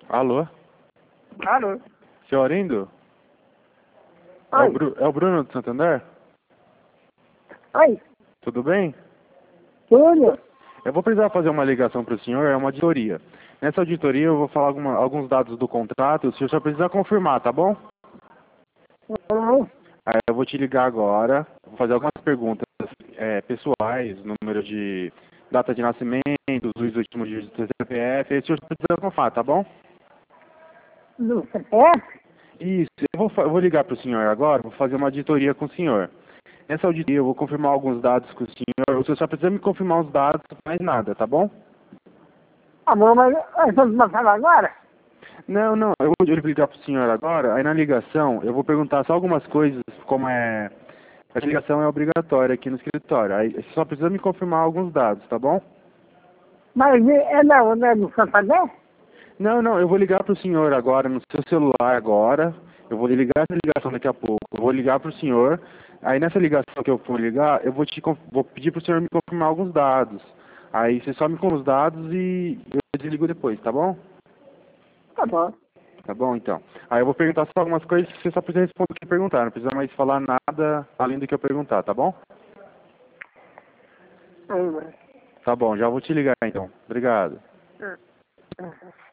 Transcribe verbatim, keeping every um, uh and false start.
Alô? Alô? Seu Orindo? É Oi. o, Bru é o Bruno do Santander? Oi. Tudo bem? Tudo? Eu vou precisar fazer uma ligação para o senhor, é uma auditoria. Nessa auditoria eu vou falar alguma, alguns dados do contrato, o senhor só precisa confirmar, tá bom? Uhum. Aí eu vou te ligar agora, vou fazer algumas perguntas é, pessoais, número de data de nascimento, os últimos dias do C P F, aí o senhor só precisa confirmar, tá bom? Do C P F? Isso, eu vou, fa- eu vou ligar para o senhor agora, vou fazer uma auditoria com o senhor. Nessa auditoria eu vou confirmar alguns dados com o senhor, o senhor só precisa me confirmar os dados, mais nada, tá bom? Tá bom, mas nós vamos passar agora? Não, não, eu vou ligar para o senhor agora, aí na ligação eu vou perguntar só algumas coisas, como é... A ligação é obrigatória aqui no escritório, aí você só precisa me confirmar alguns dados, tá bom? Mas é não, não é do Santander? Não, não, eu vou ligar para o senhor agora, no seu celular agora, eu vou ligar essa ligação daqui a pouco, eu vou ligar para o senhor, aí nessa ligação que eu for ligar, eu vou, te, conf- vou pedir para o senhor me confirmar alguns dados, aí você só me confirma os dados e eu desligo depois, tá bom? Tá bom. Tá bom, então. Aí eu vou perguntar só algumas coisas que você só precisa responder o que perguntar, não precisa mais falar nada além do que eu perguntar, tá bom? Uhum. Tá bom, já vou te ligar então. Obrigado. Uhum.